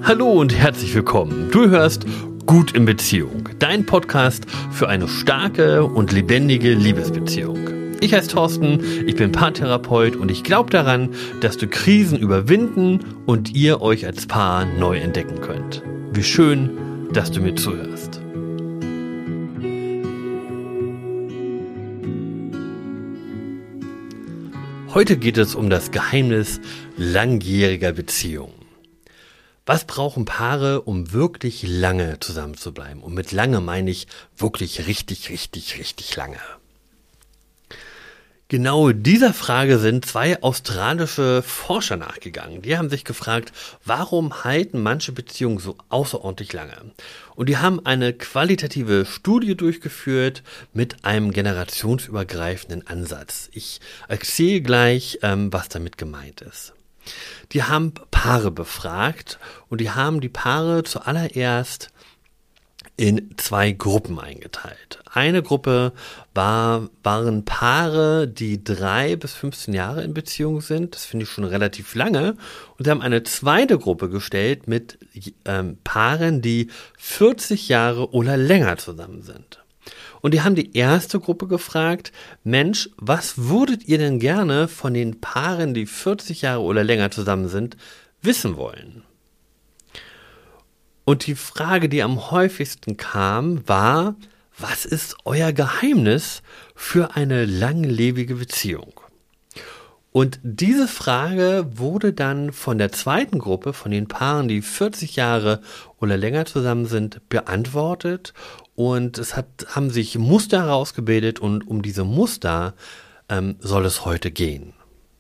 Hallo und herzlich willkommen. Du hörst Gut in Beziehung, dein Podcast für eine starke und lebendige Liebesbeziehung. Ich heiße Thorsten, ich bin Paartherapeut und ich glaube daran, dass du Krisen überwinden und ihr euch als Paar neu entdecken könnt. Wie schön, dass du mir zuhörst. Heute geht es um das Geheimnis langjähriger Beziehungen. Was brauchen Paare, um wirklich lange zusammenzubleiben? Und mit lange meine ich wirklich richtig lange. Genau dieser Frage sind zwei australische Forscher nachgegangen. Die haben sich gefragt, warum halten manche Beziehungen so außerordentlich lange? Und die haben eine qualitative Studie durchgeführt mit einem generationsübergreifenden Ansatz. Ich erzähle gleich, was damit gemeint ist. Die haben Paare befragt und die haben die Paare zuallererst in zwei Gruppen eingeteilt. Eine Gruppe waren Paare, die 3 bis 15 Jahre in Beziehung sind. Das finde ich schon relativ lange. Und sie haben eine zweite Gruppe gestellt mit Paaren, die 40 Jahre oder länger zusammen sind. Und die haben die erste Gruppe gefragt, Mensch, was würdet ihr denn gerne von den Paaren, die 40 Jahre oder länger zusammen sind, wissen wollen? Und die Frage, die am häufigsten kam, war, was ist euer Geheimnis für eine langlebige Beziehung? Und diese Frage wurde dann von der zweiten Gruppe, von den Paaren, die 40 Jahre oder länger zusammen sind, beantwortet. Und haben sich Muster herausgebildet und um diese Muster soll es heute gehen.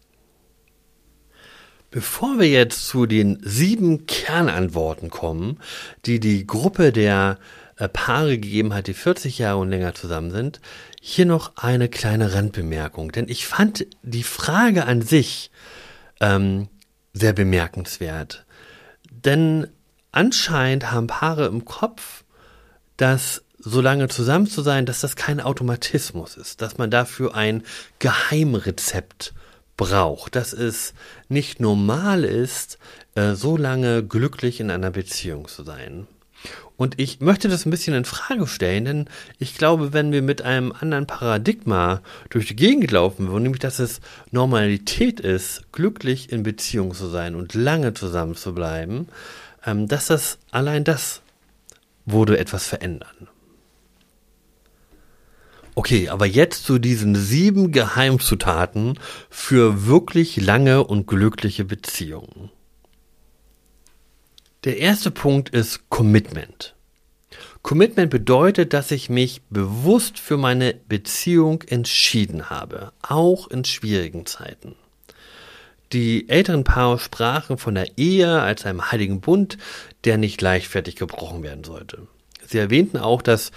Bevor wir jetzt zu den 7 Kernantworten kommen, die die Gruppe der Paare gegeben hat, die 40 Jahre und länger zusammen sind, hier noch eine kleine Randbemerkung. Denn ich fand die Frage an sich sehr bemerkenswert. Denn anscheinend haben Paare im Kopf, dass so lange zusammen zu sein, dass das kein Automatismus ist, dass man dafür ein Geheimrezept braucht, dass es nicht normal ist, so lange glücklich in einer Beziehung zu sein. Und ich möchte das ein bisschen in Frage stellen, denn ich glaube, wenn wir mit einem anderen Paradigma durch die Gegend laufen würden, nämlich dass es Normalität ist, glücklich in Beziehung zu sein und lange zusammen zu bleiben, dass das würde etwas verändern. Okay, aber jetzt zu diesen 7 Geheimzutaten für wirklich lange und glückliche Beziehungen. Der erste Punkt ist Commitment. Commitment bedeutet, dass ich mich bewusst für meine Beziehung entschieden habe, auch in schwierigen Zeiten. Die älteren Paare sprachen von der Ehe als einem heiligen Bund, der nicht leichtfertig gebrochen werden sollte. Sie erwähnten auch, dass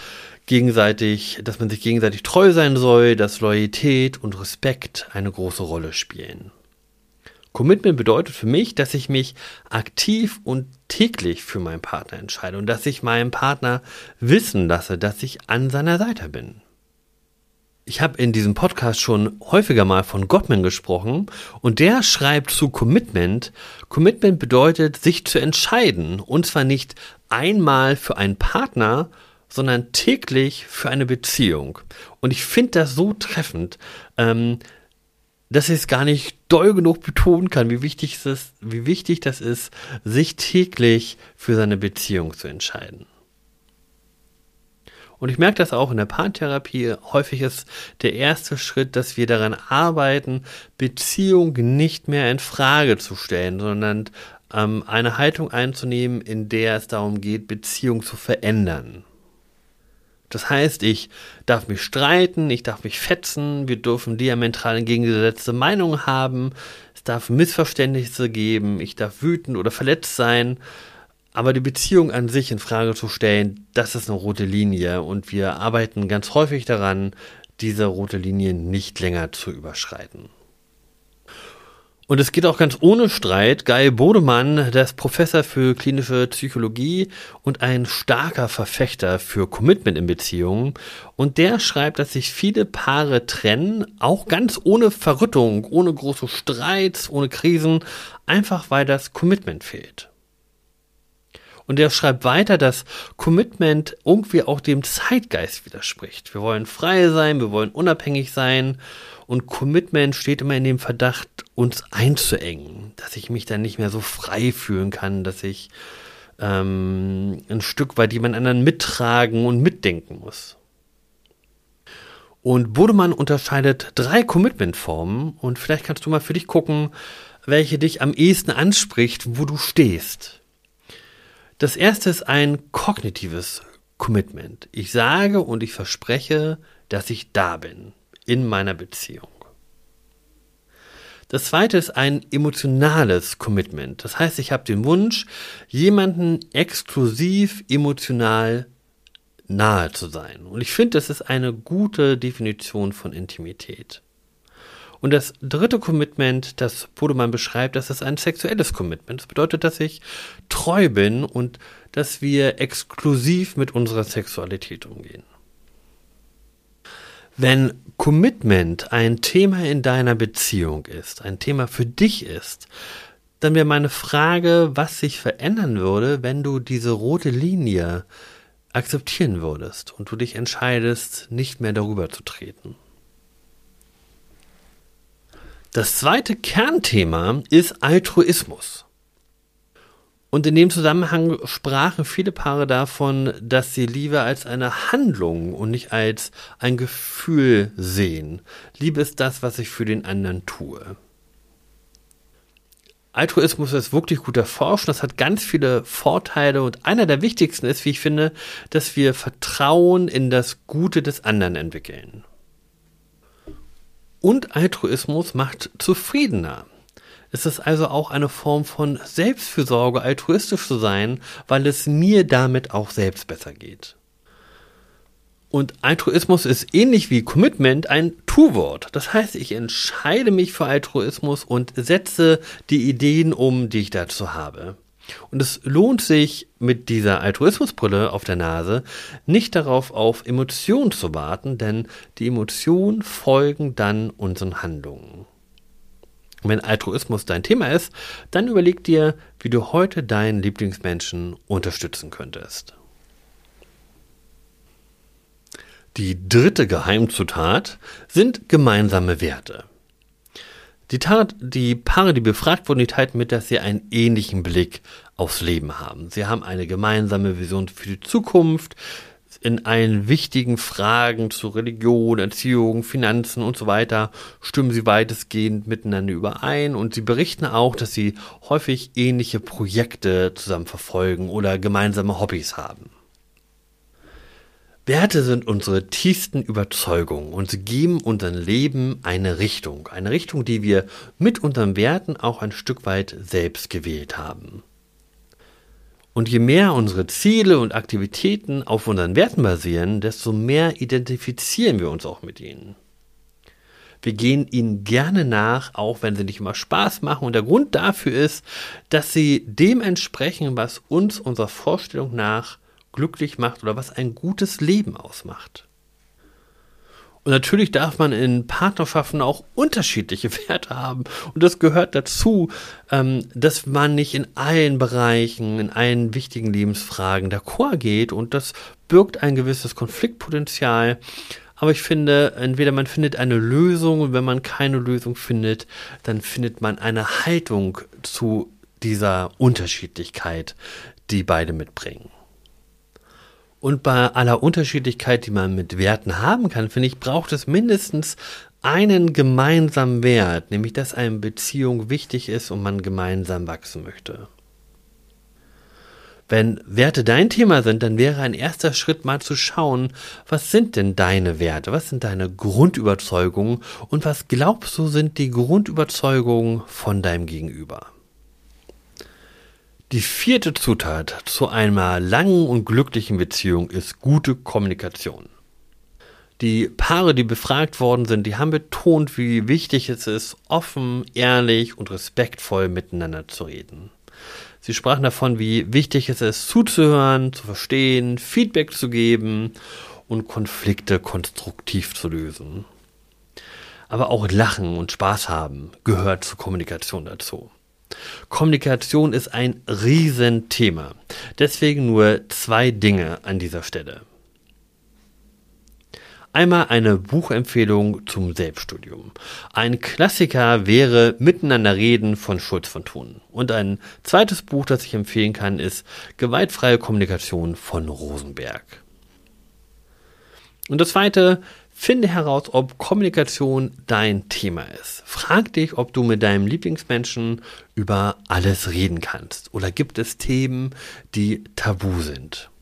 man sich gegenseitig treu sein soll, dass Loyalität und Respekt eine große Rolle spielen. Commitment bedeutet für mich, dass ich mich aktiv und täglich für meinen Partner entscheide und dass ich meinem Partner wissen lasse, dass ich an seiner Seite bin. Ich habe in diesem Podcast schon häufiger mal von Gottman gesprochen und der schreibt zu Commitment. Commitment bedeutet, sich zu entscheiden und zwar nicht einmal für einen Partner, sondern täglich für eine Beziehung. Und ich finde das so treffend, dass ich es gar nicht doll genug betonen kann, wie wichtig das ist, sich täglich für seine Beziehung zu entscheiden. Und ich merke das auch in der Paartherapie. Häufig ist der erste Schritt, dass wir daran arbeiten, Beziehung nicht mehr in Frage zu stellen, sondern eine Haltung einzunehmen, in der es darum geht, Beziehung zu verändern. Das heißt, ich darf mich streiten, ich darf mich fetzen, wir dürfen diametral entgegengesetzte Meinungen haben, es darf Missverständnisse geben, ich darf wütend oder verletzt sein, aber die Beziehung an sich in Frage zu stellen, das ist eine rote Linie und wir arbeiten ganz häufig daran, diese rote Linie nicht länger zu überschreiten. Und es geht auch ganz ohne Streit. Guy Bodemann, der ist Professor für klinische Psychologie und ein starker Verfechter für Commitment in Beziehungen. Und der schreibt, dass sich viele Paare trennen, auch ganz ohne Verrüttung, ohne große Streits, ohne Krisen, einfach weil das Commitment fehlt. Und er schreibt weiter, dass Commitment irgendwie auch dem Zeitgeist widerspricht. Wir wollen frei sein, wir wollen unabhängig sein und Commitment steht immer in dem Verdacht, uns einzuengen, dass ich mich dann nicht mehr so frei fühlen kann, dass ich ein Stück weit jemand anderen mittragen und mitdenken muss. Und Bodemann unterscheidet 3 Commitment-Formen und vielleicht kannst du mal für dich gucken, welche dich am ehesten anspricht, wo du stehst. Das erste ist ein kognitives Commitment. Ich sage und ich verspreche, dass ich da bin in meiner Beziehung. Das zweite ist ein emotionales Commitment. Das heißt, ich habe den Wunsch, jemanden exklusiv emotional nahe zu sein. Und ich finde, das ist eine gute Definition von Intimität. Und das dritte Commitment, das Bodemann beschreibt, das ist ein sexuelles Commitment. Das bedeutet, dass ich treu bin und dass wir exklusiv mit unserer Sexualität umgehen. Wenn Commitment ein Thema in deiner Beziehung ist, ein Thema für dich ist, dann wäre meine Frage, was sich verändern würde, wenn du diese rote Linie akzeptieren würdest und du dich entscheidest, nicht mehr darüber zu treten. Das zweite Kernthema ist Altruismus. Und in dem Zusammenhang sprachen viele Paare davon, dass sie Liebe als eine Handlung und nicht als ein Gefühl sehen. Liebe ist das, was ich für den anderen tue. Altruismus ist wirklich gut erforscht, das hat ganz viele Vorteile und einer der wichtigsten ist, wie ich finde, dass wir Vertrauen in das Gute des anderen entwickeln. Und Altruismus macht zufriedener. Es ist also auch eine Form von Selbstfürsorge, altruistisch zu sein, weil es mir damit auch selbst besser geht. Und Altruismus ist ähnlich wie Commitment ein Tu-Wort. Das heißt, ich entscheide mich für Altruismus und setze die Ideen um, die ich dazu habe. Und es lohnt sich mit dieser Altruismusbrille auf der Nase nicht darauf auf Emotionen zu warten, denn die Emotionen folgen dann unseren Handlungen. Und wenn Altruismus dein Thema ist, dann überleg dir, wie du heute deinen Lieblingsmenschen unterstützen könntest. Die dritte Geheimzutat sind gemeinsame Werte. Die Paare, die befragt wurden, die teilten mit, dass sie einen ähnlichen Blick aufs Leben haben. Sie haben eine gemeinsame Vision für die Zukunft. In allen wichtigen Fragen zu Religion, Erziehung, Finanzen und so weiter stimmen sie weitestgehend miteinander überein und sie berichten auch, dass sie häufig ähnliche Projekte zusammen verfolgen oder gemeinsame Hobbys haben. Werte sind unsere tiefsten Überzeugungen und sie geben unserem Leben eine Richtung, die wir mit unseren Werten auch ein Stück weit selbst gewählt haben. Und je mehr unsere Ziele und Aktivitäten auf unseren Werten basieren, desto mehr identifizieren wir uns auch mit ihnen. Wir gehen ihnen gerne nach, auch wenn sie nicht immer Spaß machen. Und der Grund dafür ist, dass sie dem entsprechen, was uns unserer Vorstellung nach glücklich macht oder was ein gutes Leben ausmacht. Und natürlich darf man in Partnerschaften auch unterschiedliche Werte haben. Und das gehört dazu, dass man nicht in allen Bereichen, in allen wichtigen Lebensfragen d'accord geht. Und das birgt ein gewisses Konfliktpotenzial. Aber ich finde, entweder man findet eine Lösung und wenn man keine Lösung findet, dann findet man eine Haltung zu dieser Unterschiedlichkeit, die beide mitbringen. Und bei aller Unterschiedlichkeit, die man mit Werten haben kann, finde ich, braucht es mindestens einen gemeinsamen Wert, nämlich dass eine Beziehung wichtig ist und man gemeinsam wachsen möchte. Wenn Werte dein Thema sind, dann wäre ein erster Schritt mal zu schauen, was sind denn deine Werte, was sind deine Grundüberzeugungen und was glaubst du sind die Grundüberzeugungen von deinem Gegenüber. Die vierte Zutat zu einer langen und glücklichen Beziehung ist gute Kommunikation. Die Paare, die befragt worden sind, die haben betont, wie wichtig es ist, offen, ehrlich und respektvoll miteinander zu reden. Sie sprachen davon, wie wichtig es ist, zuzuhören, zu verstehen, Feedback zu geben und Konflikte konstruktiv zu lösen. Aber auch Lachen und Spaß haben gehört zur Kommunikation dazu. Kommunikation ist ein Riesenthema. Deswegen nur 2 Dinge an dieser Stelle. Einmal eine Buchempfehlung zum Selbststudium. Ein Klassiker wäre Miteinander reden von Schulz von Thun. Und ein zweites Buch, das ich empfehlen kann, ist Gewaltfreie Kommunikation von Rosenberg. Und das zweite, finde heraus, ob Kommunikation dein Thema ist. Frag dich, ob du mit deinem Lieblingsmenschen über alles reden kannst. Oder gibt es Themen, die tabu sind?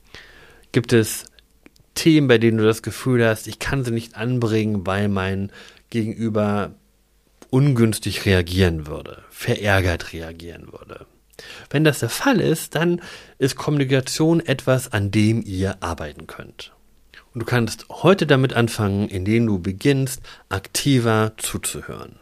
Gibt es Themen, bei denen du das Gefühl hast, ich kann sie nicht anbringen, weil mein Gegenüber ungünstig reagieren würde, verärgert reagieren würde? Wenn das der Fall ist, dann ist Kommunikation etwas, an dem ihr arbeiten könnt. Und du kannst heute damit anfangen, indem du beginnst, aktiver zuzuhören.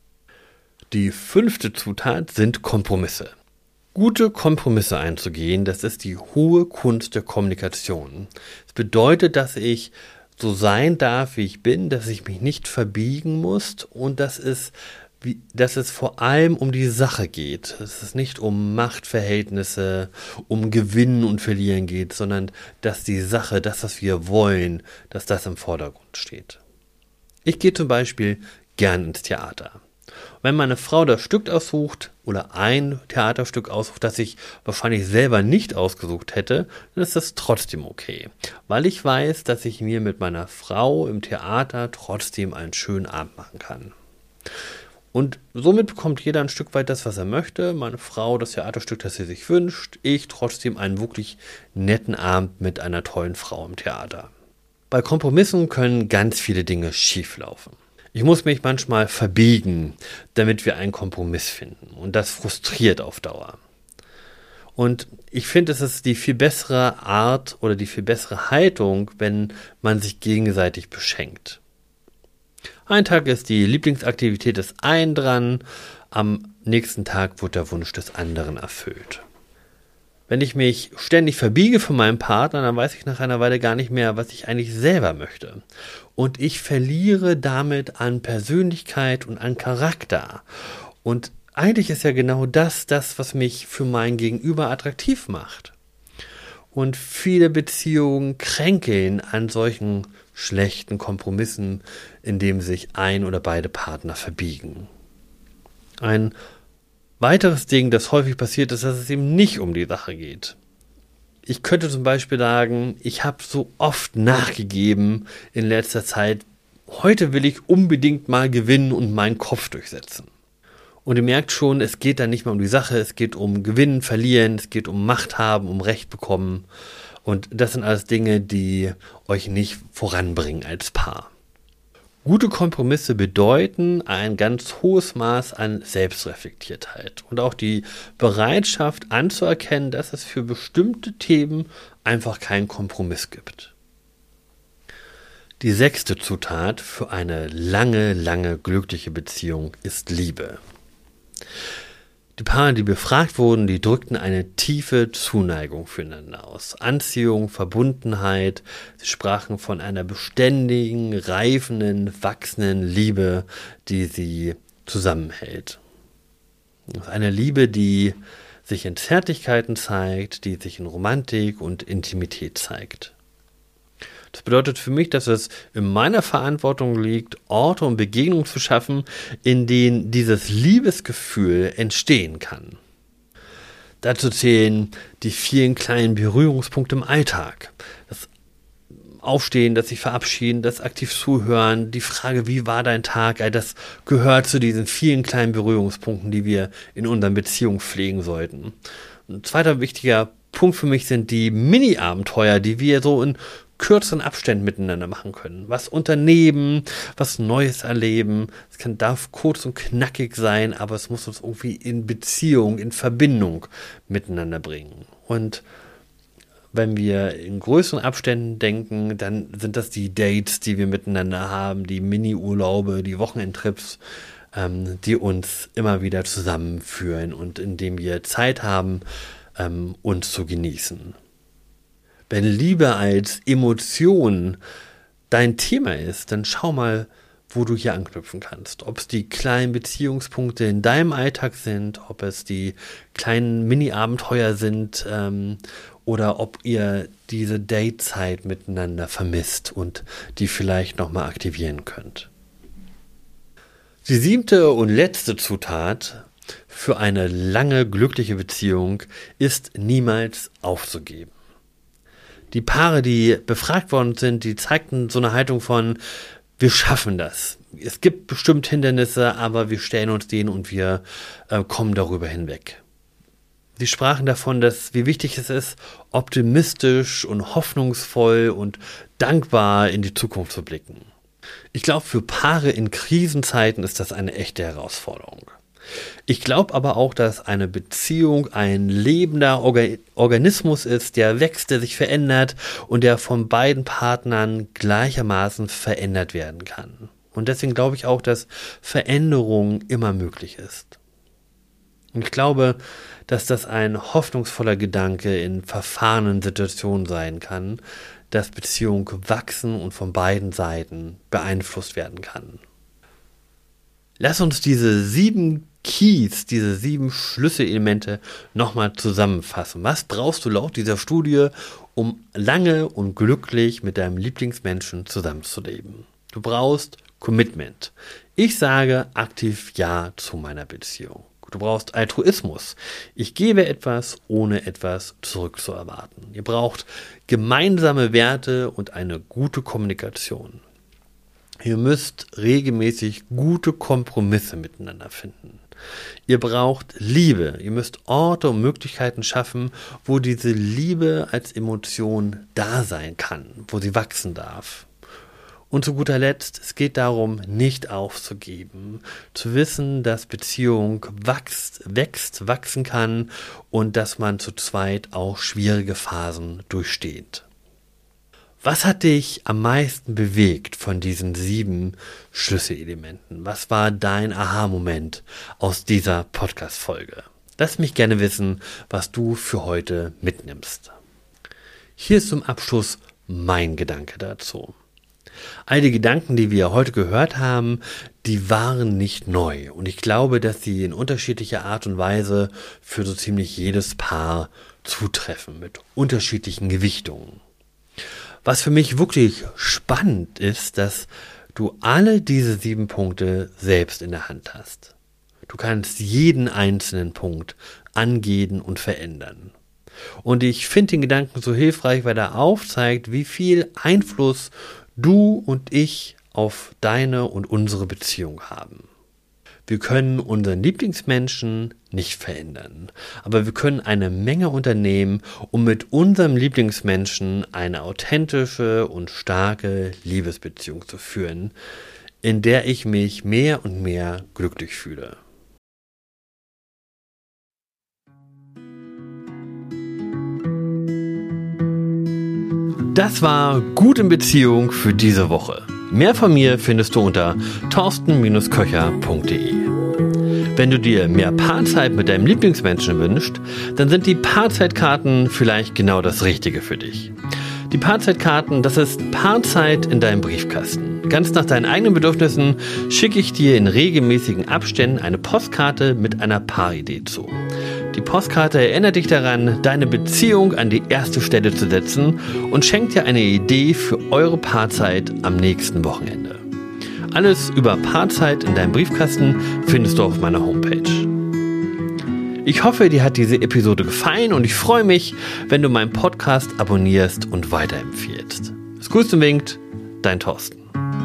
Die 5. Zutat sind Kompromisse. Gute Kompromisse einzugehen, das ist die hohe Kunst der Kommunikation. Es bedeutet, dass ich so sein darf, wie ich bin, dass ich mich nicht verbiegen muss und dass es vor allem um die Sache geht. Dass es nicht um Machtverhältnisse, um Gewinnen und Verlieren geht, sondern dass die Sache, das, was wir wollen, dass das im Vordergrund steht. Ich gehe zum Beispiel gern ins Theater. Wenn meine Frau das Stück aussucht oder ein Theaterstück aussucht, das ich wahrscheinlich selber nicht ausgesucht hätte, dann ist das trotzdem okay. Weil ich weiß, dass ich mir mit meiner Frau im Theater trotzdem einen schönen Abend machen kann. Und somit bekommt jeder ein Stück weit das, was er möchte. Meine Frau das Theaterstück, das sie sich wünscht. Ich trotzdem einen wirklich netten Abend mit einer tollen Frau im Theater. Bei Kompromissen können ganz viele Dinge schieflaufen. Ich muss mich manchmal verbiegen, damit wir einen Kompromiss finden. Und das frustriert auf Dauer. Und ich finde, es ist die viel bessere Art oder die viel bessere Haltung, wenn man sich gegenseitig beschenkt. Ein Tag ist die Lieblingsaktivität des einen dran, am nächsten Tag wird der Wunsch des anderen erfüllt. Wenn ich mich ständig verbiege von meinem Partner, dann weiß ich nach einer Weile gar nicht mehr, was ich eigentlich selber möchte. Und ich verliere damit an Persönlichkeit und an Charakter. Und eigentlich ist ja genau das, was mich für mein Gegenüber attraktiv macht. Und viele Beziehungen kränkeln an solchen schlechten Kompromissen, indem sich ein oder beide Partner verbiegen. Ein weiteres Ding, das häufig passiert, ist, dass es eben nicht um die Sache geht. Ich könnte zum Beispiel sagen, ich habe so oft nachgegeben in letzter Zeit, heute will ich unbedingt mal gewinnen und meinen Kopf durchsetzen. Und ihr merkt schon, es geht dann nicht mehr um die Sache, es geht um Gewinnen, Verlieren, es geht um Macht haben, um Recht bekommen. Und das sind alles Dinge, die euch nicht voranbringen als Paar. Gute Kompromisse bedeuten ein ganz hohes Maß an Selbstreflektiertheit und auch die Bereitschaft anzuerkennen, dass es für bestimmte Themen einfach keinen Kompromiss gibt. Die 6. Zutat für eine lange glückliche Beziehung ist Liebe. Die Paare, die befragt wurden, die drückten eine tiefe Zuneigung füreinander aus. Anziehung, Verbundenheit. Sie sprachen von einer beständigen, reifenden, wachsenden Liebe, die sie zusammenhält. Eine Liebe, die sich in Zärtlichkeiten zeigt, die sich in Romantik und Intimität zeigt. Das bedeutet für mich, dass es in meiner Verantwortung liegt, Orte und Begegnungen zu schaffen, in denen dieses Liebesgefühl entstehen kann. Dazu zählen die vielen kleinen Berührungspunkte im Alltag. Das Aufstehen, das sich verabschieden, das aktiv zuhören, die Frage, wie war dein Tag, das gehört zu diesen vielen kleinen Berührungspunkten, die wir in unseren Beziehungen pflegen sollten. Ein zweiter wichtiger Punkt für mich sind die Mini-Abenteuer, die wir so in kürzeren Abständen miteinander machen können. Was unternehmen, was Neues erleben. Darf kurz und knackig sein, aber es muss uns irgendwie in Beziehung, in Verbindung miteinander bringen. Und wenn wir in größeren Abständen denken, dann sind das die Dates, die wir miteinander haben, die Mini-Urlaube, die Wochenendtrips, die uns immer wieder zusammenführen und in denen wir Zeit haben, uns zu genießen. Wenn Liebe als Emotion dein Thema ist, dann schau mal, wo du hier anknüpfen kannst. Ob es die kleinen Beziehungspunkte in deinem Alltag sind, ob es die kleinen Mini-Abenteuer sind oder ob ihr diese Datezeit miteinander vermisst und die vielleicht nochmal aktivieren könnt. Die 7. und letzte Zutat für eine lange glückliche Beziehung ist niemals aufzugeben. Die Paare, die befragt worden sind, die zeigten so eine Haltung von: Wir schaffen das. Es gibt bestimmt Hindernisse, aber wir stellen uns denen und wir kommen darüber hinweg. Sie sprachen davon, wie wichtig es ist, optimistisch und hoffnungsvoll und dankbar in die Zukunft zu blicken. Ich glaube, für Paare in Krisenzeiten ist das eine echte Herausforderung. Ich glaube aber auch, dass eine Beziehung ein lebender Organismus ist, der wächst, der sich verändert und der von beiden Partnern gleichermaßen verändert werden kann. Und deswegen glaube ich auch, dass Veränderung immer möglich ist. Und ich glaube, dass das ein hoffnungsvoller Gedanke in verfahrenen Situationen sein kann, dass Beziehung wachsen und von beiden Seiten beeinflusst werden kann. Lass uns diese 7 Keys, diese 7 Schlüsselelemente nochmal zusammenfassen. Was brauchst du laut dieser Studie, um lange und glücklich mit deinem Lieblingsmenschen zusammenzuleben? Du brauchst Commitment. Ich sage aktiv Ja zu meiner Beziehung. Du brauchst Altruismus. Ich gebe etwas, ohne etwas zurückzuerwarten. Ihr braucht gemeinsame Werte und eine gute Kommunikation. Ihr müsst regelmäßig gute Kompromisse miteinander finden. Ihr braucht Liebe. Ihr müsst Orte und Möglichkeiten schaffen, wo diese Liebe als Emotion da sein kann, wo sie wachsen darf. Und zu guter Letzt, es geht darum, nicht aufzugeben, zu wissen, dass Beziehung wachsen kann und dass man zu zweit auch schwierige Phasen durchsteht. Was hat dich am meisten bewegt von diesen 7 Schlüsselelementen? Was war dein Aha-Moment aus dieser Podcast-Folge? Lass mich gerne wissen, was du für heute mitnimmst. Hier ist zum Abschluss mein Gedanke dazu. All die Gedanken, die wir heute gehört haben, die waren nicht neu. Und ich glaube, dass sie in unterschiedlicher Art und Weise für so ziemlich jedes Paar zutreffen, mit unterschiedlichen Gewichtungen. Was für mich wirklich spannend ist, dass du alle diese 7 Punkte selbst in der Hand hast. Du kannst jeden einzelnen Punkt angehen und verändern. Und ich finde den Gedanken so hilfreich, weil er aufzeigt, wie viel Einfluss du und ich auf deine und unsere Beziehung haben. Wir können unseren Lieblingsmenschen nicht verändern, aber wir können eine Menge unternehmen, um mit unserem Lieblingsmenschen eine authentische und starke Liebesbeziehung zu führen, in der ich mich mehr und mehr glücklich fühle. Das war Gut in Beziehung für diese Woche. Mehr von mir findest du unter torsten-köcher.de. Wenn du dir mehr Paarzeit mit deinem Lieblingsmenschen wünschst, dann sind die Paarzeitkarten vielleicht genau das Richtige für dich. Die Paarzeitkarten, das ist Paarzeit in deinem Briefkasten. Ganz nach deinen eigenen Bedürfnissen schicke ich dir in regelmäßigen Abständen eine Postkarte mit einer Paaridee zu. Die Postkarte erinnert dich daran, deine Beziehung an die erste Stelle zu setzen und schenkt dir eine Idee für eure Paarzeit am nächsten Wochenende. Alles über Paarzeit in deinem Briefkasten findest du auf meiner Homepage. Ich hoffe, dir hat diese Episode gefallen und ich freue mich, wenn du meinen Podcast abonnierst und weiterempfiehlst. Es grüßt und winkt, dein Torsten.